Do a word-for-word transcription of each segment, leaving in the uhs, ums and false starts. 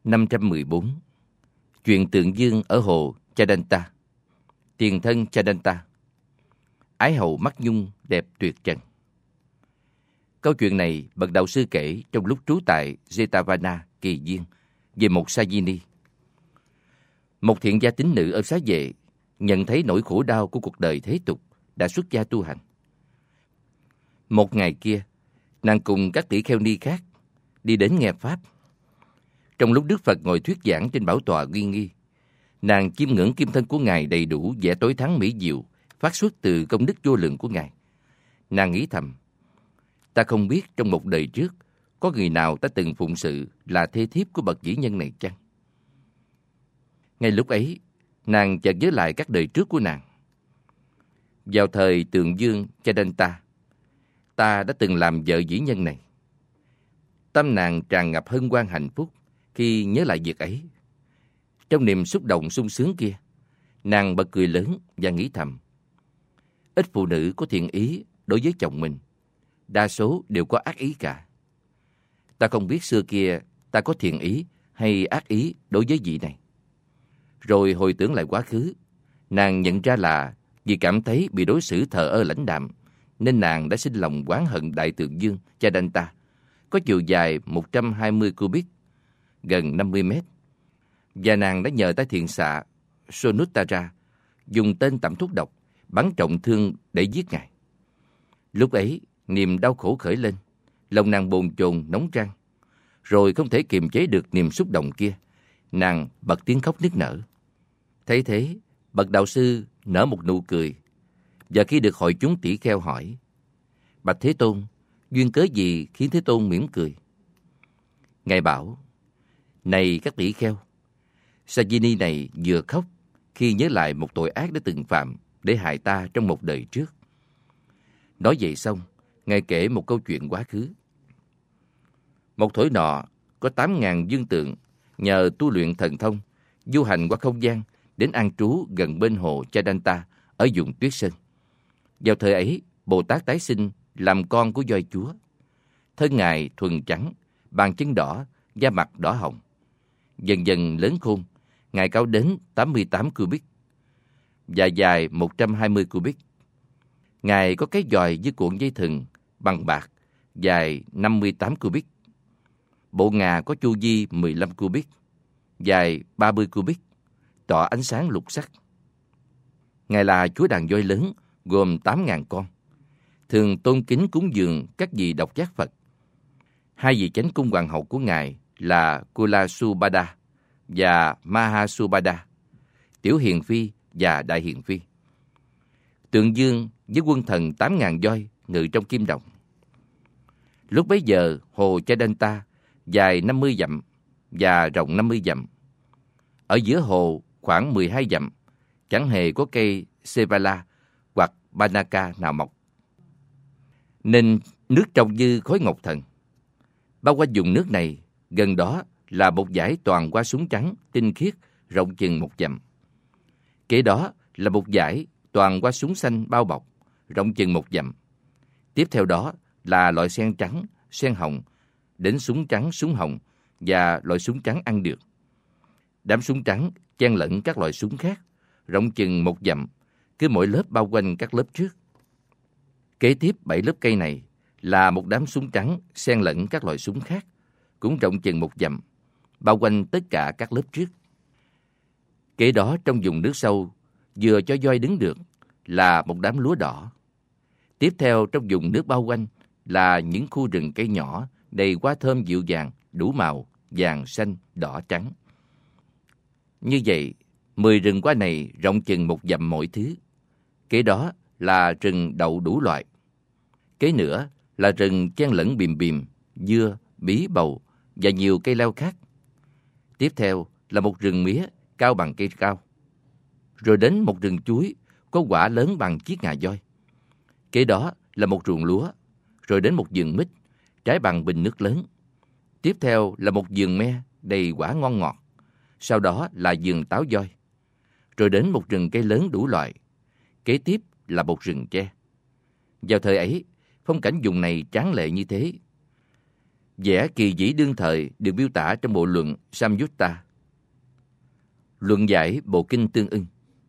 năm trăm mười bốn. Chuyện tượng dương ở hồ Chadanta. Tiền thân Chadanta. Ái hầu mắt nhung đẹp tuyệt trần. Câu chuyện này bậc đạo sư kể trong lúc trú tại Jetavana, Kỳ Viên, về một Sajini. Một thiện gia tín nữ ở Xá Vệ nhận thấy nỗi khổ đau của cuộc đời thế tục, đã xuất gia tu hành. Một ngày kia, nàng cùng các tỷ kheo ni khác đi đến nghe pháp. Trong lúc Đức Phật ngồi thuyết giảng trên bảo tọa uy nghi, nàng chiêm ngưỡng kim thân của Ngài đầy đủ vẻ tối thắng mỹ diệu, phát xuất từ công đức vô lượng của Ngài. Nàng nghĩ thầm, ta không biết trong một đời trước có người nào ta từng phụng sự là thê thiếp của bậc vĩ nhân này chăng? Ngay lúc ấy, nàng chợt nhớ lại các đời trước của nàng. Vào thời Tượng Dương Chadanta, ta đã từng làm vợ vĩ nhân này. Tâm nàng tràn ngập hân hoan hạnh phúc khi nhớ lại việc ấy. Trong niềm xúc động sung sướng kia, nàng bật cười lớn và nghĩ thầm, ít phụ nữ có thiện ý đối với chồng mình, đa số đều có ác ý cả. Ta không biết xưa kia ta có thiện ý hay ác ý đối với vị này. Rồi hồi tưởng lại quá khứ, nàng nhận ra là vì cảm thấy bị đối xử thờ ơ lãnh đạm, nên nàng đã sinh lòng oán hận Đại Tượng Dương Chadanta, có chiều dài một trăm hai mươi cubit, gần năm mươi mét. Và nàng đã nhờ tay thiện xạ Sonuttara dùng tên tẩm thuốc độc bắn trọng thương để giết Ngài. Lúc ấy, niềm đau khổ khởi lên, lòng nàng bồn chồn nóng rang. Rồi không thể kiềm chế được niềm xúc động kia, nàng bật tiếng khóc nức nở. Thấy thế, bậc đạo sư nở một nụ cười, và khi được hội chúng tỷ kheo hỏi, bạch Thế Tôn, duyên cớ gì khiến Thế Tôn mỉm cười? Ngài bảo, này các tỷ kheo, Sajini này vừa khóc khi nhớ lại một tội ác đã từng phạm để hại ta trong một đời trước. Nói vậy xong, Ngài kể một câu chuyện quá khứ. Một thổi nọ có tám ngàn dương tượng nhờ tu luyện thần thông, du hành qua không gian đến an trú gần bên hồ Chadanta ở vùng Tuyết Sơn. Vào thời ấy, Bồ Tát tái sinh làm con của voi chúa. Thân Ngài thuần trắng, bàn chân đỏ, da mặt đỏ hồng. Dần dần lớn khôn, Ngài cao đến tám mươi tám cubit và dài một trăm hai mươi cubit. Ngài có cái giòi với cuộn dây thừng bằng bạc dài năm mươi tám cubit. Bộ ngà có chu vi mười lăm cubit, dài ba mươi cubit, tỏ ánh sáng lục sắc. Ngài là chúa đàn voi lớn gồm tám ngàn con, thường tôn kính cúng dường các vị độc giác Phật. Hai vị chánh cung hoàng hậu của Ngài là Kulasubada và Mahasubada, Tiểu Hiền Phi và Đại Hiền Phi. Tượng Dương với quân thần tám ngàn voi ngự trong kim đồng. Lúc bấy giờ, hồ Chadanta dài năm mươi dặm và rộng năm mươi dặm. Ở giữa hồ khoảng mười hai dặm, chẳng hề có cây Sevala hoặc Banaka nào mọc, nên nước trong như khối ngọc thần. Bao quanh vùng nước này, gần đó là một dải toàn hoa súng trắng tinh khiết rộng chừng một dặm. Kế đó là một dải toàn hoa súng xanh bao bọc, rộng chừng một dặm. Tiếp theo đó là loại sen trắng, sen hồng, đến súng trắng, súng hồng và loại súng trắng ăn được. Đám súng trắng chen lẫn các loại súng khác, rộng chừng một dặm, cứ mỗi lớp bao quanh các lớp trước. Kế tiếp bảy lớp cây này là một đám súng trắng xen lẫn các loại súng khác, cũng rộng chừng một dặm, bao quanh tất cả các lớp trước. Kế đó trong vùng nước sâu, vừa cho voi đứng được, là một đám lúa đỏ. Tiếp theo trong vùng nước bao quanh là những khu rừng cây nhỏ đầy hoa thơm dịu dàng, đủ màu, vàng, xanh, đỏ, trắng. Như vậy, mười rừng hoa này rộng chừng một dặm mỗi thứ. Kế đó là rừng đậu đủ loại. Kế nữa là rừng chen lẫn bìm bìm, dưa, bí, bầu và nhiều cây leo khác. Tiếp theo là một rừng mía cao bằng cây cao. Rồi đến một rừng chuối có quả lớn bằng chiếc ngà voi. Kế đó là một ruộng lúa. Rồi đến một vườn mít trái bằng bình nước lớn. Tiếp theo là một vườn me đầy quả ngon ngọt. Sau đó là vườn táo voi. Rồi đến một rừng cây lớn đủ loại. Kế tiếp là một rừng tre. Vào thời ấy, phong cảnh vùng này tráng lệ như thế. Vẻ kỳ dĩ đương thời được miêu tả trong bộ luận Samyutta, luận giải bộ kinh Tương Ưng.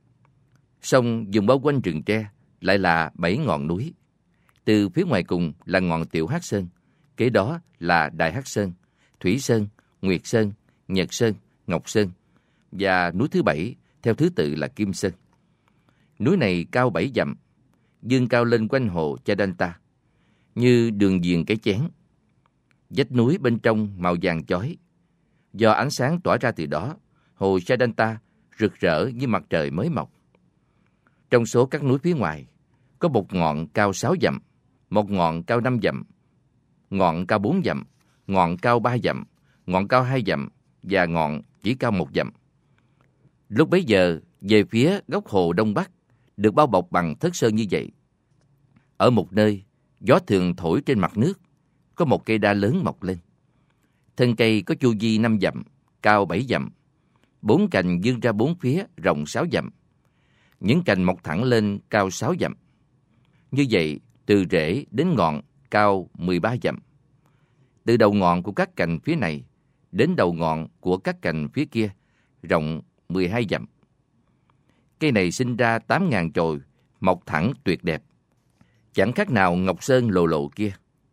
Sông dùng bao quanh rừng tre lại là bảy ngọn núi. Từ phía ngoài cùng là ngọn Tiểu Hắc Sơn, kế đó là Đại Hắc Sơn, Thủy Sơn, Nguyệt Sơn, Nhật Sơn, Ngọc Sơn, và núi thứ bảy theo thứ tự là Kim Sơn. Núi này cao bảy dặm, dương cao lên quanh hồ Chadanta, như đường viền cái chén. Vách núi bên trong màu vàng chói. Do ánh sáng tỏa ra từ đó, hồ Chadanta rực rỡ như mặt trời mới mọc. Trong số các núi phía ngoài, có một ngọn cao sáu dặm, một ngọn cao năm dặm, ngọn cao bốn dặm, ngọn cao ba dặm, ngọn cao hai dặm và ngọn chỉ cao một dặm. Lúc bấy giờ, về phía góc hồ đông bắc, được bao bọc bằng thất sơn như vậy. Ở một nơi, gió thường thổi trên mặt nước, có một cây đa lớn mọc lên. Thân cây có chu vi năm dặm, cao bảy dặm. Bốn cành vươn ra bốn phía, rộng sáu dặm. Những cành mọc thẳng lên cao sáu dặm. Như vậy, từ rễ đến ngọn cao mười ba dặm. Từ đầu ngọn của các cành phía này đến đầu ngọn của các cành phía kia, rộng mười hai dặm. Cây này sinh ra tám ngàn chồi, mọc thẳng tuyệt đẹp. Chẳng khác nào ngọc sơn lồ lộ kia.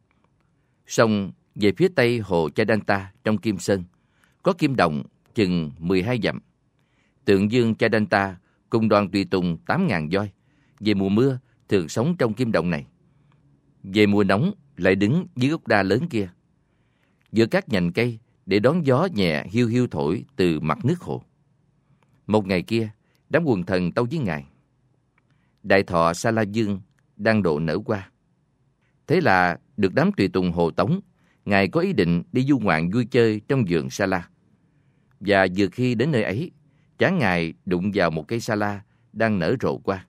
Song về phía tây hồ Chadanta trong Kim Sơn, có kim đồng chừng mười hai dặm. Tượng dương Chadanta cùng đoàn tùy tùng tám ngàn voi, về mùa mưa thường sống trong kim đồng này. Về mùa nóng lại đứng dưới gốc đa lớn kia, giữa các nhành cây để đón gió nhẹ hiu hiu thổi từ mặt nước hồ. Một ngày kia, đám quần thần tâu với Ngài. Đại thọ Sa La Dương đang độ nở hoa. Thế là được đám tùy tùng hộ tống, Ngài có ý định đi du ngoạn vui chơi trong vườn Sa La. Và vừa khi đến nơi ấy, trán Ngài đụng vào một cây sa la đang nở rộ hoa.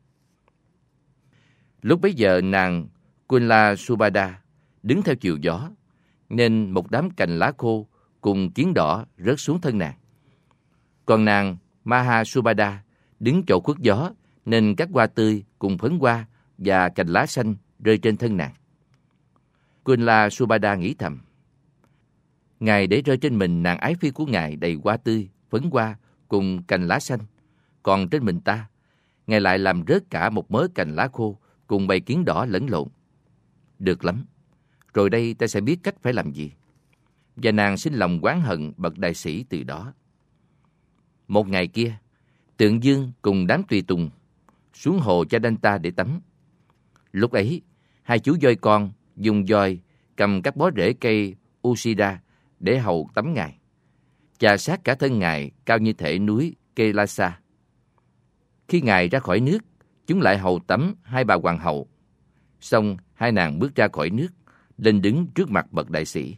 Lúc bấy giờ nàng Kunla Subhada đứng theo chiều gió, nên một đám cành lá khô cùng kiến đỏ rớt xuống thân nàng. Còn nàng Mahasubhada đứng chỗ khuất gió, nên các hoa tươi cùng phấn hoa và cành lá xanh rơi trên thân nàng. Kunla Subhada nghĩ thầm, Ngài để rơi trên mình nàng ái phi của Ngài đầy hoa tươi, phấn hoa cùng cành lá xanh, còn trên mình ta, Ngài lại làm rớt cả một mớ cành lá khô cùng bầy kiến đỏ lẫn lộn. Được lắm, rồi đây ta sẽ biết cách phải làm gì. Và nàng sinh lòng oán hận bậc đại sĩ từ đó. Một ngày kia, Tượng Dương cùng đám tùy tùng xuống hồ Chadanta để tắm. Lúc ấy, hai chú voi con dùng voi cầm các bó rễ cây Usida để hầu tắm Ngài, chà sát cả thân Ngài cao như thể núi Kailasa. Khi Ngài ra khỏi nước, chúng lại hầu tắm hai bà hoàng hậu. Xong hai nàng bước ra khỏi nước, lên đứng trước mặt bậc đại sĩ.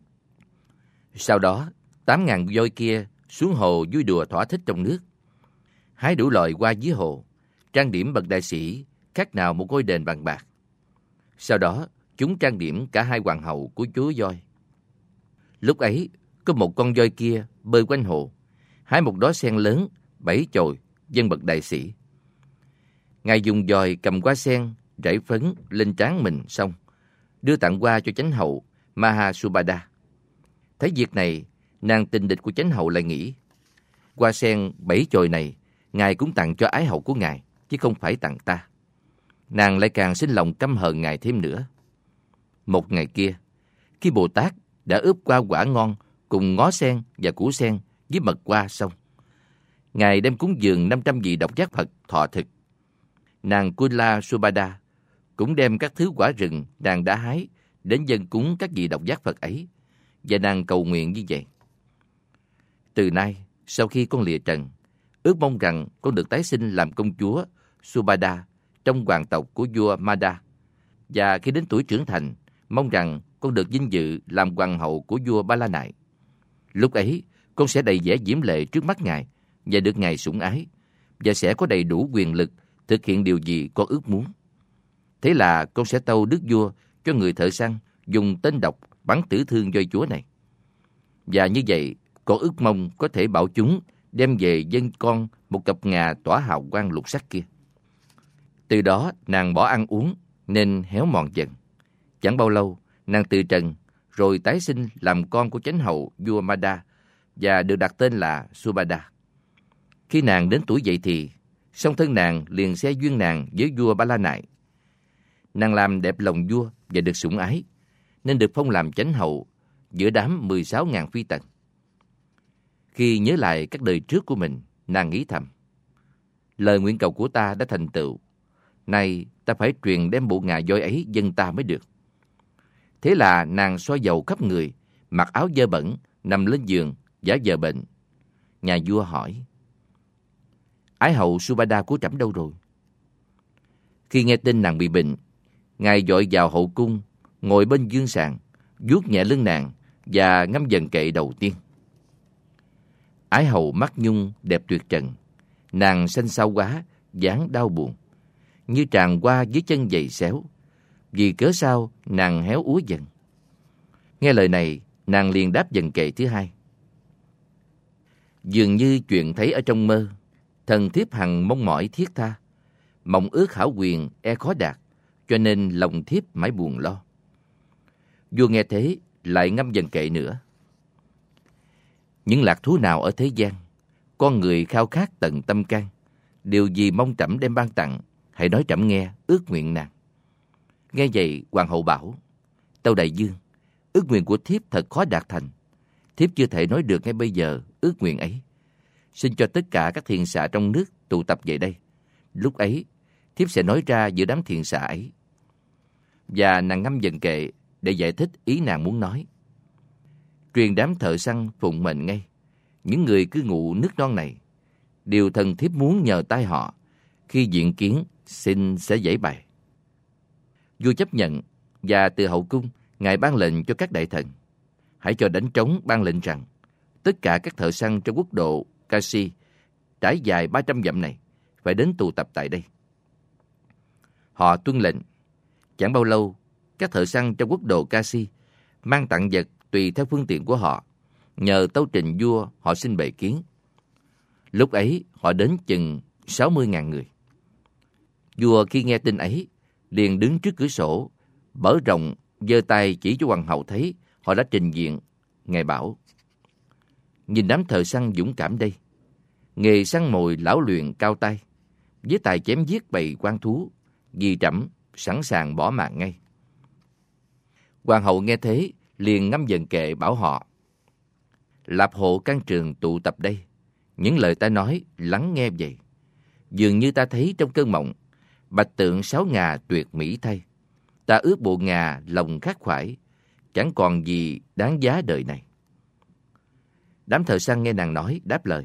Sau đó, tám ngàn voi kia xuống hồ vui đùa thỏa thích trong nước, hái đủ loại hoa dưới hồ, trang điểm bậc đại sĩ khác nào một ngôi đền bằng bạc. Sau đó, chúng trang điểm cả hai hoàng hậu của chúa voi. Lúc ấy, có một con voi kia bơi quanh hồ, hái một đóa sen lớn, bảy chồi, dâng bậc đại sĩ. Ngài dùng dòi cầm hoa sen, rải phấn lên trán mình xong, đưa tặng hoa cho chánh hậu Mahasubhada. Thấy việc này, nàng tình địch của chánh hậu lại nghĩ, hoa sen bảy chồi này, Ngài cũng tặng cho ái hậu của Ngài, chứ không phải tặng ta. Nàng lại càng sinh lòng căm hờn Ngài thêm nữa. Một ngày kia, khi Bồ Tát đã ướp qua quả ngon cùng ngó sen và củ sen với mật hoa xong, Ngài đem cúng dường năm trăm vị độc giác Phật thọ thực. Nàng Kunla Subhada cũng đem các thứ quả rừng nàng đã hái đến dâng cúng các vị độc giác Phật ấy, và nàng cầu nguyện như vậy. Từ nay, sau khi con lìa trần, ước mong rằng con được tái sinh làm công chúa Subhada trong hoàng tộc của vua Mada, và khi đến tuổi trưởng thành, mong rằng con được vinh dự làm hoàng hậu của vua Ba La Nại. Lúc ấy, con sẽ đầy vẻ diễm lệ trước mắt Ngài và được Ngài sủng ái, và sẽ có đầy đủ quyền lực thực hiện điều gì con ước muốn. Thế là con sẽ tâu đức vua cho người thợ săn dùng tên độc bắn tử thương voi chúa này. Và như vậy, con ước mong có thể bảo chúng đem về dâng con một cặp ngà tỏa hào quang lục sắc kia. Từ đó, nàng bỏ ăn uống nên héo mòn dần. Chẳng bao lâu, nàng từ trần rồi tái sinh làm con của chánh hậu vua Mada và được đặt tên là Subhada. Khi nàng đến tuổi dậy thì, song thân nàng liền xe duyên nàng với vua Ba La Nại. Nàng làm đẹp lòng vua và được sủng ái, nên được phong làm chánh hậu giữa đám mười sáu ngàn phi tần. Khi nhớ lại các đời trước của mình, nàng nghĩ thầm: lời nguyện cầu của ta đã thành tựu, nay ta phải truyền đem bộ ngà voi ấy dâng ta mới được. Thế là nàng xoa dầu khắp người, mặc áo dơ bẩn, nằm lên giường giả vờ bệnh. Nhà vua hỏi: ái hậu Subhada của trẫm đâu rồi? Khi nghe tin nàng bị bệnh, ngài vội vào hậu cung, ngồi bên giường sàng, vuốt nhẹ lưng nàng và ngâm dần kệ đầu tiên. Ái hậu mắt nhung đẹp tuyệt trần, nàng xanh xao quá, dáng đau buồn, như tràn qua dưới chân giày xéo. Vì cớ sao nàng héo úa dần. Nghe lời này, nàng liền đáp dần kệ thứ hai. Dường như chuyện thấy ở trong mơ, thần thiếp hằng mong mỏi thiết tha, mộng ước hảo quyền e khó đạt, cho nên lòng thiếp mãi buồn lo. Vua nghe thế lại ngâm dần kệ nữa. Những lạc thú nào ở thế gian, con người khao khát tận tâm can, điều gì mong trẫm đem ban tặng, hãy nói trẫm nghe ước nguyện nàng. Nghe vậy, hoàng hậu bảo: tâu đại vương, ước nguyện của thiếp thật khó đạt thành. Thiếp chưa thể nói được ngay bây giờ ước nguyện ấy. Xin cho tất cả các thiện xạ trong nước tụ tập về đây. Lúc ấy, thiếp sẽ nói ra giữa đám thiện xạ ấy. Và nàng ngâm dần kệ để giải thích ý nàng muốn nói. Truyền đám thợ săn phụng mệnh ngay. Những người cư ngụ nước non này, điều thần thiếp muốn nhờ tay họ, khi diện kiến xin sẽ giải bày. Vua chấp nhận, và từ hậu cung, ngài ban lệnh cho các đại thần: hãy cho đánh trống ban lệnh rằng tất cả các thợ săn trong quốc độ Kashi trải dài ba trăm dặm này phải đến tụ tập tại đây. Họ tuân lệnh. Chẳng bao lâu, các thợ săn trong quốc độ Kashi mang tặng vật tùy theo phương tiện của họ, nhờ tâu trình vua họ xin bệ kiến. Lúc ấy họ đến chừng sáu mươi ngàn người. Vua khi nghe tin ấy liền đứng trước cửa sổ, mở rộng, giơ tay chỉ cho hoàng hậu thấy họ đã trình diện. Ngài bảo: nhìn đám thợ săn dũng cảm đây, nghề săn mồi lão luyện cao tay, với tài chém giết bầy quan thú, vì trẫm sẵn sàng bỏ mạng ngay. Hoàng hậu nghe thế liền ngâm dần kệ bảo họ: lạp hộ can trường tụ tập đây, những lời ta nói lắng nghe vậy. Dường như ta thấy trong cơn mộng, bạch tượng sáu ngà tuyệt mỹ thay. Ta ước bộ ngà lòng khát khoải, chẳng còn gì đáng giá đời này. Đám thợ săn nghe nàng nói đáp lời: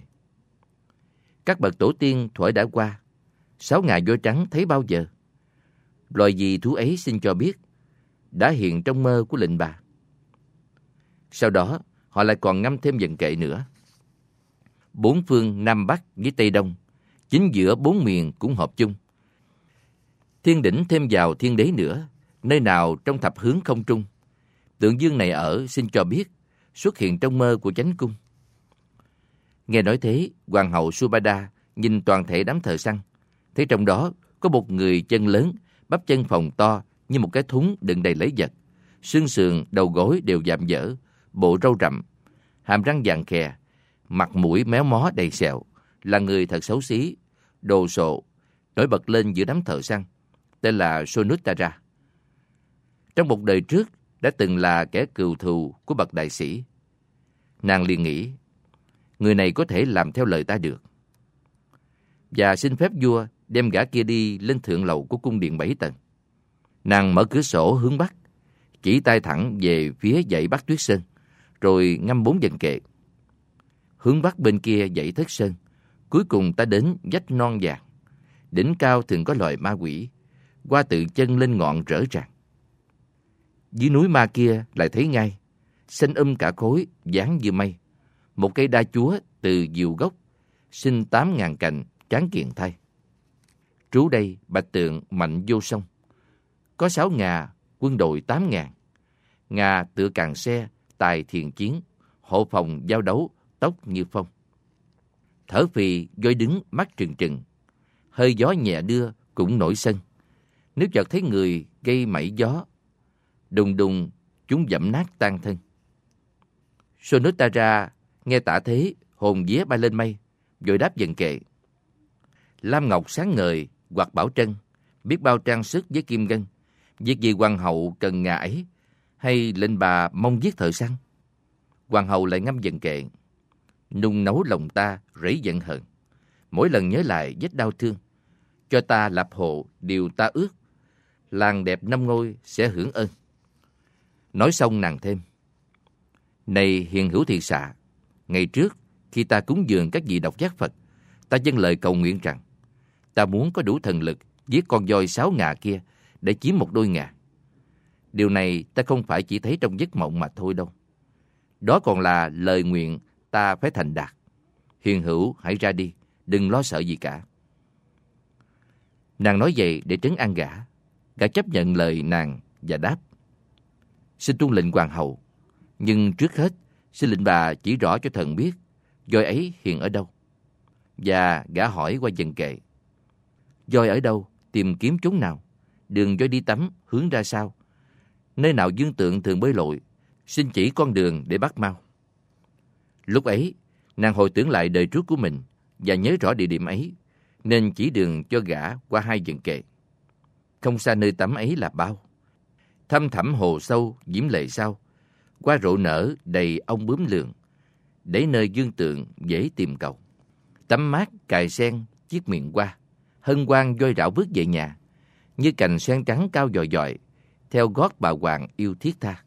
các bậc tổ tiên thuở đã qua, sáu ngà voi trắng thấy bao giờ? Loài gì thú ấy xin cho biết, đã hiện trong mơ của lệnh bà. Sau đó họ lại còn ngâm thêm dần kệ nữa. Bốn phương Nam Bắc với Tây Đông, chính giữa bốn miền cũng hợp chung. Thiên đỉnh thêm vào thiên đế nữa, nơi nào trong thập hướng không trung. Tượng dương này ở xin cho biết, xuất hiện trong mơ của chánh cung. Nghe nói thế, hoàng hậu Subhada nhìn toàn thể đám thợ săn, thấy trong đó có một người chân lớn, bắp chân phồng to như một cái thúng đựng đầy lấy vật, xương sườn đầu gối đều dạm dở, bộ râu rậm, hàm răng vàng khè, mặt mũi méo mó đầy sẹo, là người thật xấu xí, đồ sộ, nổi bật lên giữa đám thợ săn, tên là Sonuttara. Trong một đời trước đã từng là kẻ cừu thù của bậc đại sĩ. Nàng liền nghĩ, người này có thể làm theo lời ta được, và xin phép vua đem gã kia đi lên thượng lầu của cung điện bảy tầng. Nàng mở cửa sổ hướng bắc, chỉ tay thẳng về phía dãy Bắc Tuyết Sơn, rồi ngâm bốn dần kệ. Hướng bắc bên kia dãy Thất Sơn, cuối cùng ta đến vách non vàng. Đỉnh cao thường có loài ma quỷ, qua tự chân lên ngọn rỡ ràng. Dưới núi ma kia lại thấy ngay, xanh um cả khối, dáng như mây. Một cây đa chúa từ diều gốc, sinh tám ngàn cành, tráng kiện thay. Trú đây bạch tượng mạnh vô song. Có sáu ngà, quân đội tám ngàn. Ngà tựa càng xe, tài thiền chiến, hộ phòng giao đấu, tốc như phong. Thở phì, voi đứng mắt trừng trừng. Hơi gió nhẹ đưa, cũng nổi sân. Nếu chợt thấy người gây mảy gió, đùng đùng chúng dẫm nát tan thân. Sonotara nghe tả thế, hồn vía bay lên mây, vội đáp dần kệ. Lam ngọc sáng ngời, hoặc bảo trân, biết bao trang sức với kim ngân. Việc gì hoàng hậu cần ngà ấy, hay lệnh bà mong giết thợ săn? Hoàng hậu lại ngâm dần kệ. Nung nấu lòng ta rẫy giận hờn, mỗi lần nhớ lại vết đau thương. Cho ta lập hộ điều ta ước, làng đẹp năm ngôi sẽ hưởng ơn. Nói xong nàng thêm. Này hiền hữu thiệt xạ, ngày trước khi ta cúng dường các vị độc giác Phật, ta dâng lời cầu nguyện rằng ta muốn có đủ thần lực giết con voi sáu ngà kia để chiếm một đôi ngà. Điều này ta không phải chỉ thấy trong giấc mộng mà thôi đâu. Đó còn là lời nguyện ta phải thành đạt. Hiền hữu hãy ra đi, đừng lo sợ gì cả. Nàng nói vậy để trấn an gã. Gã chấp nhận lời nàng và đáp. Xin tuân lệnh hoàng hậu, nhưng trước hết xin lệnh bà chỉ rõ cho thần biết voi ấy hiện ở đâu. Và gã hỏi qua dần kệ. Voi ở đâu, tìm kiếm chốn nào, đường voi đi tắm hướng ra sao, nơi nào dương tượng thường bơi lội, xin chỉ con đường để bắt mau. Lúc ấy nàng hồi tưởng lại đời trước của mình và nhớ rõ địa điểm ấy, nên chỉ đường cho gã qua hai dần kệ. Không xa nơi tắm ấy là bao, thăm thẳm hồ sâu diễm lệ sao, qua rộ nở đầy ong bướm lượn, để nơi dương tượng dễ tìm cầu. Tắm mát cài sen chiếc miệng qua, hân hoan voi rảo bước về nhà, như cành sen trắng cao dòi dòi, theo gót bà hoàng yêu thiết tha.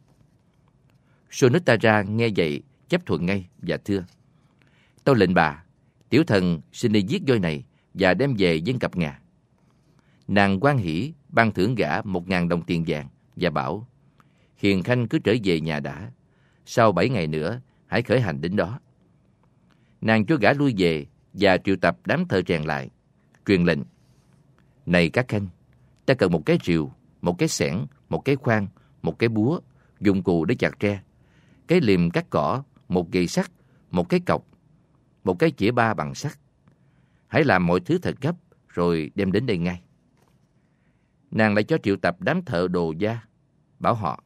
Sonotara nghe vậy chấp thuận ngay và thưa. Tâu lệnh bà, tiểu thần xin đi giết voi này và đem về dân cặp ngà. Nàng hoan hỉ ban thưởng gã một ngàn đồng tiền vàng và bảo, hiền khanh cứ trở về nhà đã, sau bảy ngày nữa hãy khởi hành đến đó. Nàng cho gã lui về và triệu tập đám thợ rèn lại, truyền lệnh. Này các khanh, ta cần một cái rìu, một cái xẻng, một cái khoan, một cái búa, dụng cụ để chặt tre, cái liềm cắt cỏ, một gậy sắt, một cái cọc, một cái chĩa ba bằng sắt. Hãy làm mọi thứ thật gấp rồi đem đến đây ngay. Nàng lại cho triệu tập đám thợ đồ gia, bảo họ.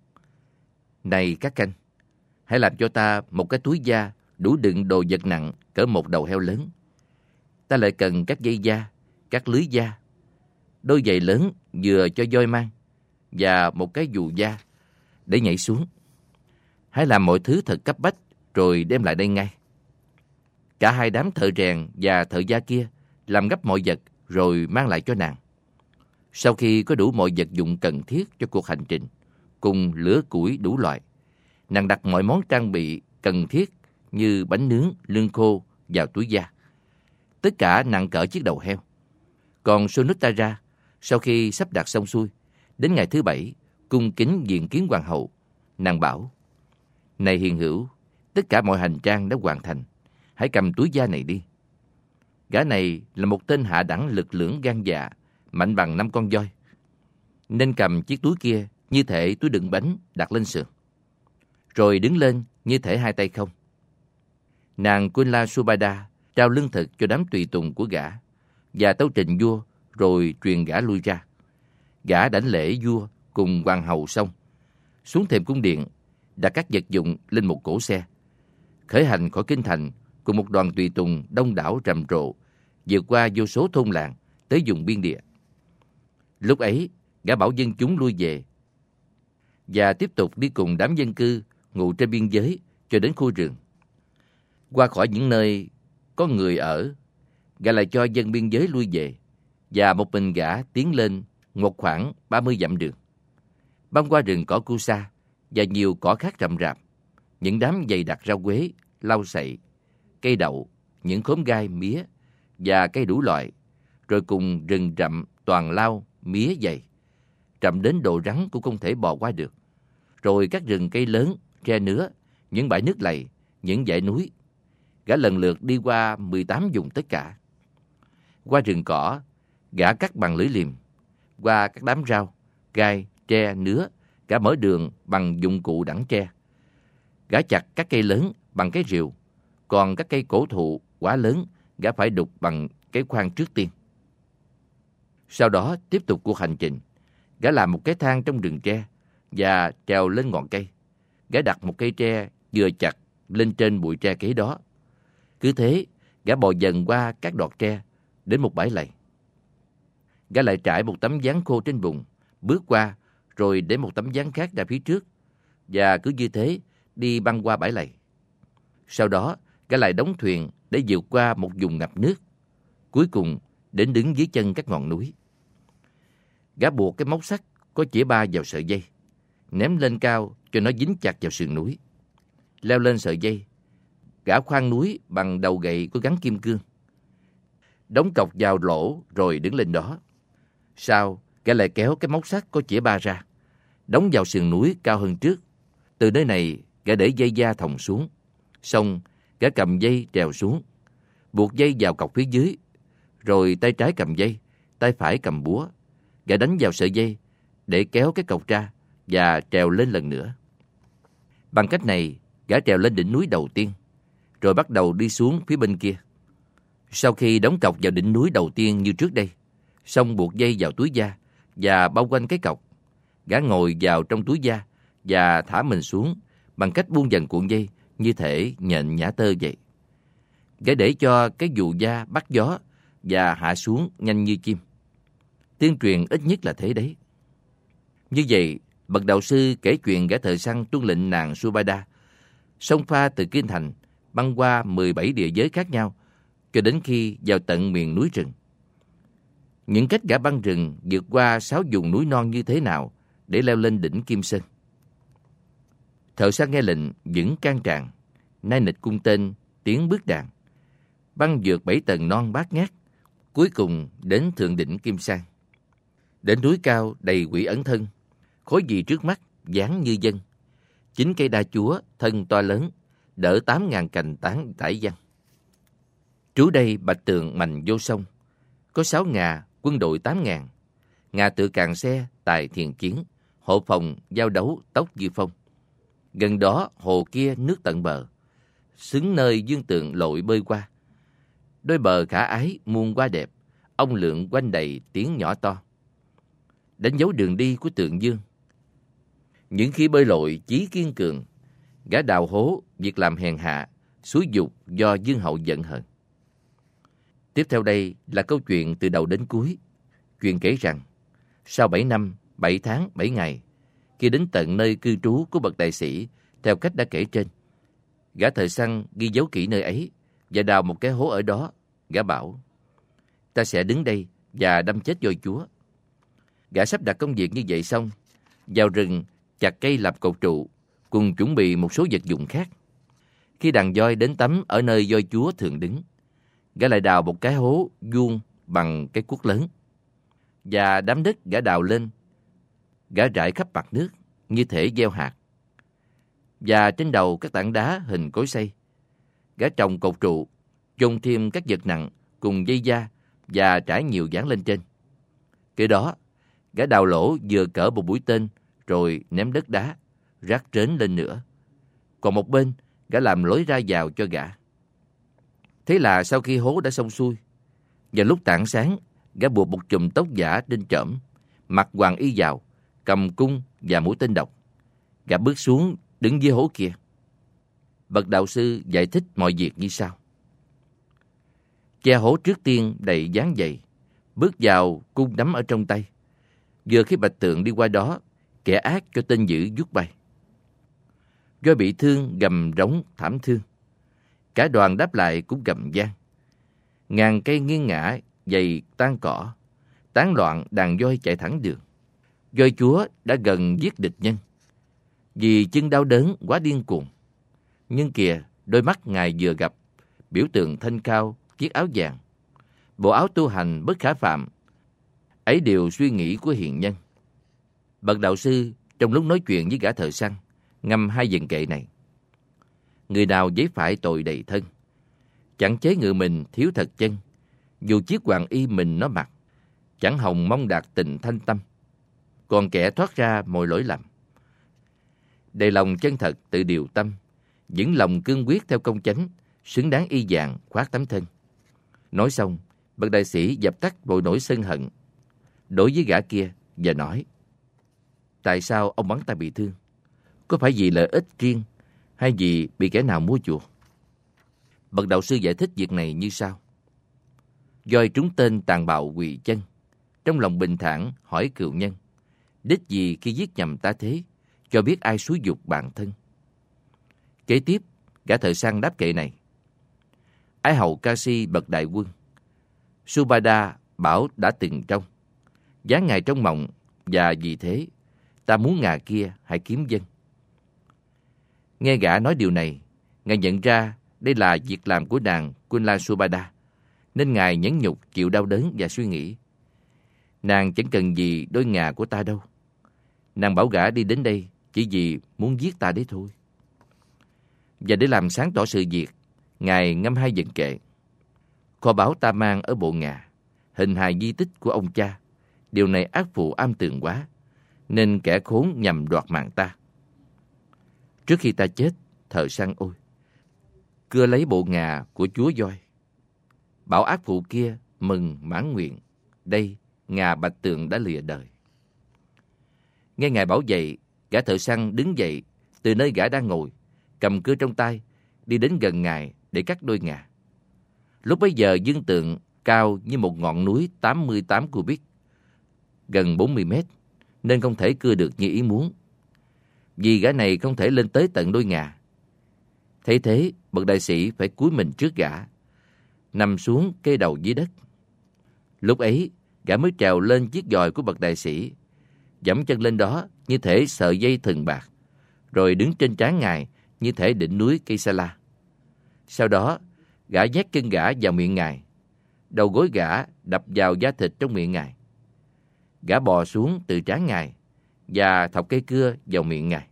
Này các khanh, hãy làm cho ta một cái túi da đủ đựng đồ vật nặng cỡ một đầu heo lớn. Ta lại cần các dây da, các lưới da, đôi giày lớn vừa cho voi mang và một cái dù da để nhảy xuống. Hãy làm mọi thứ thật cấp bách rồi đem lại đây ngay. Cả hai đám thợ rèn và thợ da kia làm gấp mọi vật rồi mang lại cho nàng. Sau khi có đủ mọi vật dụng cần thiết cho cuộc hành trình, cùng lửa củi đủ loại, nàng đặt mọi món trang bị cần thiết như bánh nướng, lương khô vào túi da. Tất cả nặng cỡ chiếc đầu heo. Còn Sonotara, sau khi sắp đặt xong xuôi, đến ngày thứ bảy, cung kính diện kiến hoàng hậu, nàng bảo, này hiền hữu, tất cả mọi hành trang đã hoàn thành, hãy cầm túi da này đi. Gã này là một tên hạ đẳng lực lưỡng gan dạ, mạnh bằng năm con voi, nên cầm chiếc túi kia như thể túi đựng bánh đặt lên sườn, rồi đứng lên như thể hai tay không. Nàng Kunla Subada trao lương thực cho đám tùy tùng của gã và tấu trình vua, rồi truyền gã lui ra. Gã đảnh lễ vua cùng hoàng hậu xong, xuống thềm cung điện, đặt các vật dụng lên một cỗ xe, khởi hành khỏi kinh thành cùng một đoàn tùy tùng đông đảo rầm rộ, vượt qua vô số thôn làng tới vùng biên địa. Lúc ấy, gã bảo dân chúng lui về và tiếp tục đi cùng đám dân cư ngụ trên biên giới cho đến khu rừng. Qua khỏi những nơi có người ở, gã lại cho dân biên giới lui về và một mình gã tiến lên một khoảng ba mươi dặm đường, băng qua rừng cỏ Kusa và nhiều cỏ khác rậm rạp, những đám dày đặc rau quế, lau sậy, cây đậu, những khóm gai mía và cây đủ loại, rồi cùng rừng rậm toàn lau mía dày, rậm đến độ rắn cũng không thể bò qua được, rồi các rừng cây lớn, tre nứa, những bãi nước lầy, những dãy núi. Gã lần lượt đi qua mười tám vùng tất cả. Qua rừng cỏ, gã cắt bằng lưỡi liềm, qua các đám rau, gai, tre, nứa, gã mở đường bằng dụng cụ đẳng tre. Gã chặt các cây lớn bằng cái rìu, còn các cây cổ thụ quá lớn gã phải đục bằng cái khoan trước tiên. Sau đó tiếp tục cuộc hành trình, gã làm một cái thang trong rừng tre, và trèo lên ngọn cây. Gã đặt một cây tre vừa chặt lên trên bụi tre kế đó. Cứ thế, gã bò dần qua các đọt tre đến một bãi lầy. Gã lại trải một tấm ván khô trên bùn, bước qua, rồi để một tấm ván khác ra phía trước, và cứ như thế đi băng qua bãi lầy. Sau đó, gã lại đóng thuyền để vượt qua một vùng ngập nước, cuối cùng đến đứng dưới chân các ngọn núi. Gã buộc cái móc sắt có chĩa ba vào sợi dây, ném lên cao cho nó dính chặt vào sườn núi. Leo lên sợi dây, gã khoan núi bằng đầu gậy có gắn kim cương, đóng cọc vào lỗ rồi đứng lên đó. Sau, gã lại kéo cái móc sắt có chĩa ba ra, đóng vào sườn núi cao hơn trước. Từ nơi này, gã để dây da thòng xuống. Xong, gã cầm dây trèo xuống, buộc dây vào cọc phía dưới, rồi tay trái cầm dây, tay phải cầm búa. Gã đánh vào sợi dây để kéo cái cọc ra và trèo lên lần nữa. Bằng cách này, gã trèo lên đỉnh núi đầu tiên, rồi bắt đầu đi xuống phía bên kia. Sau khi đóng cọc vào đỉnh núi đầu tiên như trước đây, xong buộc dây vào túi da và bao quanh cái cọc, gã ngồi vào trong túi da và thả mình xuống bằng cách buông dần cuộn dây như thể nhện nhả tơ vậy. Gã để cho cái dù da bắt gió và hạ xuống nhanh như chim. Tiên truyền ít nhất là thế đấy. Như vậy, bậc đạo sư kể chuyện gã thợ săn tuân lệnh nàng Subhadra xông pha từ kinh thành, băng qua mười bảy địa giới khác nhau, cho đến khi vào tận miền núi rừng. Những cách gã băng rừng vượt qua sáu vùng núi non như thế nào để leo lên đỉnh Kim Sơn. Thợ săn nghe lệnh vững can tràn, nai nịch cung tên, tiếng bước đàn, băng vượt bảy tầng non bát ngát, cuối cùng đến thượng đỉnh Kim Sang. Đỉnh núi cao đầy quỷ ẩn thân, khối gì trước mắt dáng như dân. Chín cây đa chúa thân to lớn, đỡ tám ngàn cành tán tải văng. Trú đây bạch tường mành vô sông, có sáu ngà, quân đội tám ngàn. Ngà tự càn xe, tài thiền chiến, hộ phòng, giao đấu, tốc như phong. Gần đó hồ kia nước tận bờ, xứng nơi dương tượng lội bơi qua. Đôi bờ khả ái muôn hoa đẹp, ông lượng quanh đầy tiếng nhỏ to. Đánh dấu đường đi của tượng dương. Những khi bơi lội chí kiên cường, gã đào hố, việc làm hèn hạ, xúi dục do dương hậu giận hờn. Tiếp theo đây là câu chuyện từ đầu đến cuối. Chuyện kể rằng, sau bảy năm, bảy tháng, bảy ngày, khi đến tận nơi cư trú của bậc đại sĩ, theo cách đã kể trên, gã thợ săn ghi dấu kỹ nơi ấy và đào một cái hố ở đó. Gã bảo, ta sẽ đứng đây và đâm chết voi chúa. Gã sắp đặt công việc như vậy xong, vào rừng chặt cây làm cột trụ, cùng chuẩn bị một số vật dụng khác. Khi đàn voi đến tắm ở nơi voi chúa thường đứng, gã lại đào một cái hố vuông bằng cái cuốc lớn, và đám đất gã đào lên, gã rải khắp mặt nước như thể gieo hạt. Và trên đầu các tảng đá hình cối xay, gã trồng cột trụ, chôn thêm các vật nặng cùng dây da và trải nhiều dán lên trên. Kế đó, gã đào lỗ vừa cỡ một mũi tên, rồi ném đất đá, rác rến lên nữa. Còn một bên, gã làm lối ra vào cho gã. Thế là sau khi hố đã xong xuôi, vào lúc tảng sáng, gã buộc một chùm tóc giả trên trỏm, mặc hoàng y vào, cầm cung và mũi tên độc. Gã bước xuống, đứng dưới hố kia. Bậc đạo sư giải thích mọi việc như sau. Che hố trước tiên đầy dán dày, bước vào cung nắm ở trong tay. Vừa khi bạch tượng đi qua đó, kẻ ác cho tên dữ vút bay. Voi bị thương gầm rống thảm thương. Cả đoàn đáp lại cũng gầm gian. Ngàn cây nghiêng ngã, dày tan cỏ, tán loạn đàn voi chạy thẳng đường. Voi chúa đã gần giết địch nhân, vì chân đau đớn quá điên cuồng. Nhưng kìa, đôi mắt ngài vừa gặp, biểu tượng thanh cao, chiếc áo vàng, bộ áo tu hành bất khả phạm. Ấy đều suy nghĩ của hiền nhân. Bậc đạo sư trong lúc nói chuyện với gã thợ săn, ngâm hai vần kệ này. Người nào giấy phải tội đầy thân, chẳng chế ngự mình thiếu thật chân. Dù chiếc hoàng y mình nó mặc, chẳng hồng mong đạt tình thanh tâm. Còn kẻ thoát ra mọi lỗi lầm, đầy lòng chân thật tự điều tâm, vững lòng cương quyết theo công chánh, xứng đáng y vàng khoác tấm thân. Nói xong, bậc đại sĩ dập tắt mọi nỗi sân hận đối với gã kia và nói: tại sao ông bắn ta bị thương? Có phải vì lợi ích riêng hay vì bị kẻ nào mua chuộc? Bậc đạo sư giải thích việc này như sau. Voi trúng tên tàn bạo quỳ chân, trong lòng bình thản hỏi cựu nhân, đích gì khi giết nhầm ta thế, cho biết ai xúi giục bản thân. Kế tiếp, gã thợ săn đáp kệ này. Ái hậu Kasi bậc đại quân, Subada bảo đã từng trong, giáng ngài trong mộng, và vì thế ta muốn ngà kia hãy kiếm dân. Nghe gã nói điều này, ngài nhận ra đây là việc làm của nàng Kunla Subada, nên ngài nhẫn nhục chịu đau đớn và suy nghĩ. Nàng chẳng cần gì đôi ngà của ta đâu. Nàng bảo gã đi đến đây chỉ vì muốn giết ta đấy thôi. Và để làm sáng tỏ sự việc, ngài ngâm hai vần kệ. Kho báu ta mang ở bộ ngà, hình hài di tích của ông cha. Điều này ác phụ am tường quá, nên kẻ khốn nhằm đoạt mạng ta. Trước khi ta chết, thợ săn ôi, cưa lấy bộ ngà của chúa voi. Bảo ác phụ kia mừng mãn nguyện, đây ngà bạch tường đã lìa đời. Nghe ngài bảo vậy, gã thợ săn đứng dậy từ nơi gã đang ngồi, cầm cưa trong tay, đi đến gần ngài để cắt đôi ngà. Lúc bấy giờ dương tượng cao như một ngọn núi tám mươi tám cubit, gần bốn mươi mét, nên không thể cưa được như ý muốn. Vì gã này không thể lên tới tận đôi ngà. Thấy thế, bậc đại sĩ phải cúi mình trước gã, nằm xuống kê đầu dưới đất. Lúc ấy, gã mới trèo lên chiếc giòi của bậc đại sĩ, giẫm chân lên đó như thể sợi dây thừng bạc, rồi đứng trên trán ngài như thể đỉnh núi cây sa la. Sau đó, gã nhét chân gã vào miệng ngài, đầu gối gã đập vào da thịt trong miệng ngài. Gã bò xuống từ trán ngài và thọc cây cưa vào miệng ngài.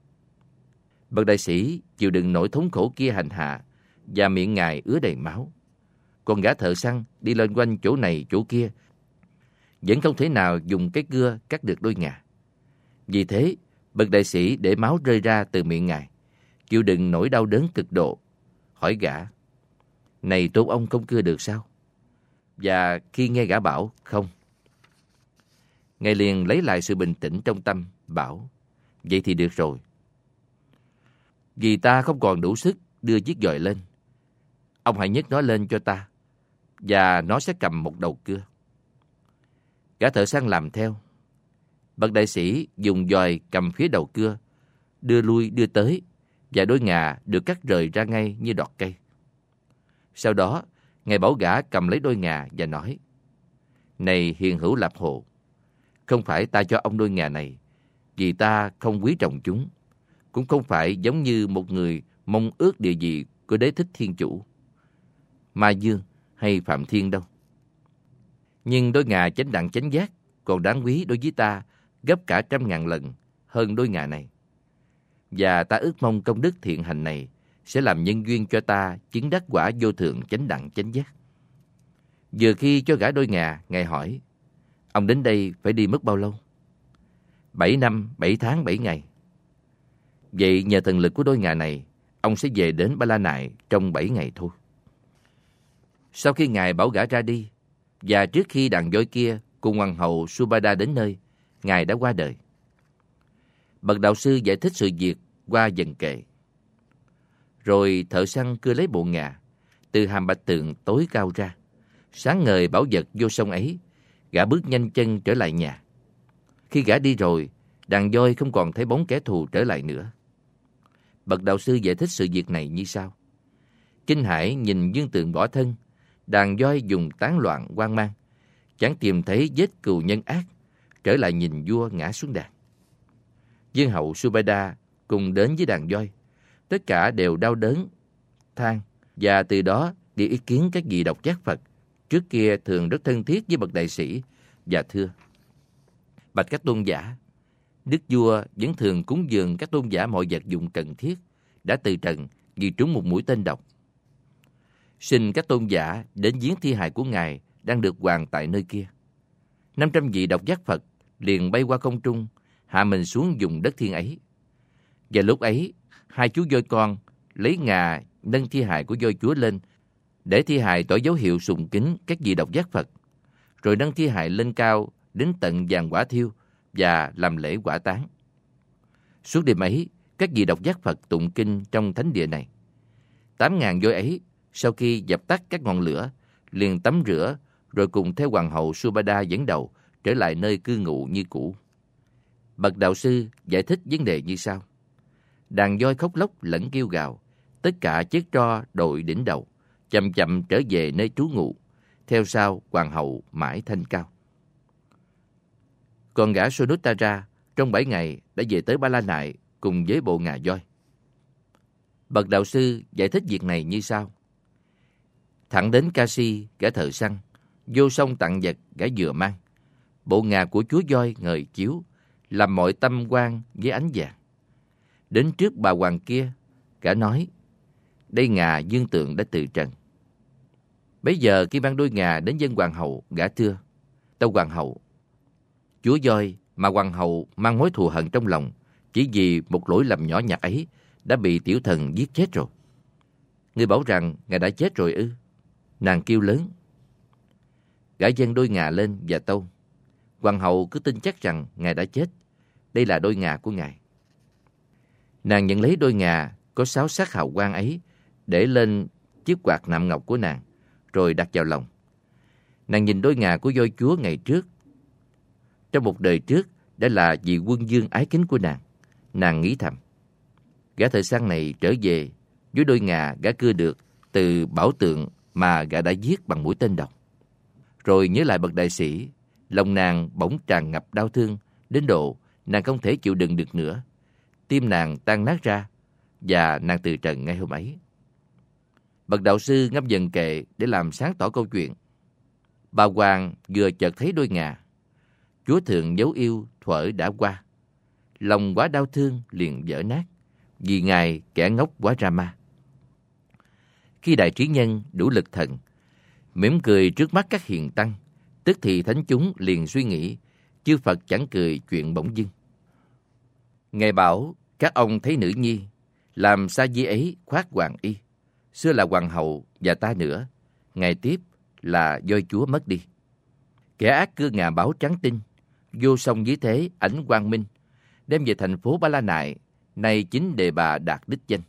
Bậc đại sĩ chịu đựng nỗi thống khổ kia hành hạ, và miệng ngài ứa đầy máu. Còn gã thợ săn đi lên quanh chỗ này chỗ kia, vẫn không thể nào dùng cái cưa cắt được đôi ngà. Vì thế, bậc đại sĩ để máu rơi ra từ miệng ngài, chịu đựng nỗi đau đớn cực độ, hỏi gã, này tôn ông không cưa được sao? Và khi nghe gã bảo không, ngài liền lấy lại sự bình tĩnh trong tâm, bảo, vậy thì được rồi. Vì ta không còn đủ sức đưa chiếc giòi lên, ông hãy nhấc nó lên cho ta, và nó sẽ cầm một đầu cưa. Gã thợ săn làm theo. Bậc đại sĩ dùng giòi cầm phía đầu cưa, đưa lui đưa tới, và đôi ngà được cắt rời ra ngay như đọt cây. Sau đó, ngài bảo gã cầm lấy đôi ngà và nói, này hiền hữu Lạp Hồ, không phải ta cho ông đôi ngà này vì ta không quý trọng chúng, cũng không phải giống như một người mong ước địa vị của Đế Thích Thiên Chủ, Ma Dương hay Phạm Thiên đâu. Nhưng đôi ngà chánh đẳng chánh giác còn đáng quý đối với ta gấp cả trăm ngàn lần hơn đôi ngà này. Và ta ước mong công đức thiện hành này sẽ làm nhân duyên cho ta chứng đắc quả vô thượng chánh đẳng chánh giác. Vừa khi cho gã đôi ngà, ngài hỏi, ông đến đây phải đi mất bao lâu? Bảy năm, bảy tháng, bảy ngày. Vậy nhờ thần lực của đôi ngà này, ông sẽ về đến Ba La Nại trong bảy ngày thôi. Sau khi ngài bảo gã ra đi, và trước khi đàn voi kia cùng hoàng hậu Subada đến nơi, ngài đã qua đời. Bậc đạo sư giải thích sự việc qua vần kệ. Rồi thợ săn cưa lấy bộ ngà từ hàm bạch tượng tối cao ra, sáng ngời bảo vật vô sông ấy. Gã bước nhanh chân trở lại nhà. Khi gã đi rồi, đàn voi không còn thấy bóng kẻ thù trở lại nữa. Bậc đạo sư giải thích sự việc này như sau. Kinh hãi nhìn dương tượng bỏ thân, đàn voi dùng tán loạn hoang mang, chẳng tìm thấy vết cừu nhân ác, trở lại nhìn vua ngã xuống đàn. Dương hậu Subada cùng đến với đàn voi, tất cả đều đau đớn, than, và từ đó đi ý kiến các vị độc giác Phật, trước kia thường rất thân thiết với bậc đại sĩ, và thưa: bạch các tôn giả, đức vua vẫn thường cúng dường các tôn giả mọi vật dụng cần thiết, đã từ trần vì trúng một mũi tên độc. Xin các tôn giả đến viếng thi hài của ngài đang được hoàng tại nơi kia. Năm trăm vị độc giác Phật liền bay qua không trung, hạ mình xuống vùng đất thiên ấy. Và lúc ấy, hai chú voi con lấy ngà nâng thi hài của voi chúa lên, để thi hài tỏ dấu hiệu sùng kính các vị độc giác Phật, rồi nâng thi hài lên cao đến tận giàn quả thiêu và làm lễ hỏa táng. Suốt đêm ấy, các vị độc giác Phật tụng kinh trong thánh địa này. Tám ngàn voi ấy, sau khi dập tắt các ngọn lửa, liền tắm rửa, rồi cùng theo hoàng hậu Subhada dẫn đầu trở lại nơi cư ngụ như cũ. Bậc đạo sư giải thích vấn đề như sau: đàn voi khóc lóc lẫn kêu gào, tất cả chết tro đội đỉnh đầu, chậm chậm trở về nơi trú ngụ, theo sau hoàng hậu mãi thanh cao. Còn gã Sunuttara trong bảy ngày đã về tới Ba La Nại cùng với bộ ngà voi. Bậc đạo sư giải thích việc này như sau: thẳng đến Kashi, gã thợ săn, vô sông tặng vật gã vừa mang, bộ ngà của chúa voi ngời chiếu, làm mọi tâm quan với ánh vàng. Đến trước bà hoàng kia, gã nói: đây ngà dương tượng đã từ trần. Bấy giờ khi mang đôi ngà đến dân hoàng hậu, gã thưa: tâu hoàng hậu, chúa voi mà hoàng hậu mang mối thù hận trong lòng chỉ vì một lỗi lầm nhỏ nhặt ấy đã bị tiểu thần giết chết rồi. Ngươi bảo rằng ngài đã chết rồi ư? Nàng kêu lớn. Gã dâng đôi ngà lên và tâu: hoàng hậu cứ tin chắc rằng ngài đã chết. Đây là đôi ngà của ngài. Nàng nhận lấy đôi ngà có sáu sắc hào quang ấy, để lên chiếc quạt nạm ngọc của nàng, rồi đặt vào lòng. Nàng nhìn đôi ngà của voi chúa ngày trước, trong một đời trước đã là vị quân vương ái kính của nàng. Nàng nghĩ thầm: gã thợ săn này trở về với đôi ngà gã cưa được từ bảo tượng mà gã đã giết bằng mũi tên độc. Rồi nhớ lại bậc đại sĩ, lòng nàng bỗng tràn ngập đau thương đến độ nàng không thể chịu đựng được nữa. Tim nàng tan nát ra và nàng từ trần ngay hôm ấy. Bậc đạo sư ngâm dần kệ để làm sáng tỏ câu chuyện. Bà hoàng vừa chợt thấy đôi ngà, chúa thượng dấu yêu thuở đã qua, lòng quá đau thương liền vỡ nát, vì ngài kẻ ngốc quá ra ma. Khi đại trí nhân đủ lực thần mỉm cười trước mắt các hiền tăng, tức thì thánh chúng liền suy nghĩ chư Phật chẳng cười chuyện bỗng dưng. Ngài bảo các ông thấy nữ nhi làm sa di ấy khoác hoàng y, xưa là hoàng hậu và ta nữa, ngày tiếp là voi chúa mất đi. Kẻ ác cưa ngà báo trắng tinh, vô song dưới thế ảnh quang minh, đem về thành phố Ba La Nại, nay chính đề bà đạt đích danh.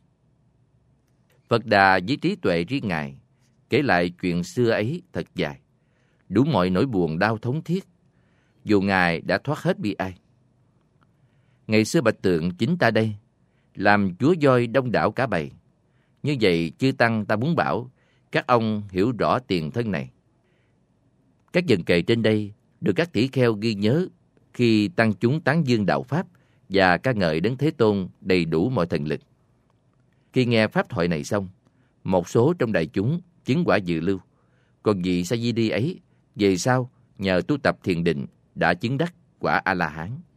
Phật Đà với trí tuệ riêng ngài kể lại chuyện xưa ấy thật dài, đủ mọi nỗi buồn đau thống thiết, dù ngài đã thoát hết bi ai. Ngày xưa Bạch Tượng chính ta đây, làm chúa voi đông đảo cả bầy. Như vậy chư tăng ta muốn bảo các ông hiểu rõ tiền thân này. Các dần kệ trên đây được các tỷ kheo ghi nhớ khi tăng chúng tán dương đạo pháp và ca ngợi Đấng Thế Tôn đầy đủ mọi thần lực. Khi nghe pháp thoại này xong, một số trong đại chúng chứng quả dự lưu, còn vị Sa Di Đi ấy về sau nhờ tu tập thiền định đã chứng đắc quả A La Hán.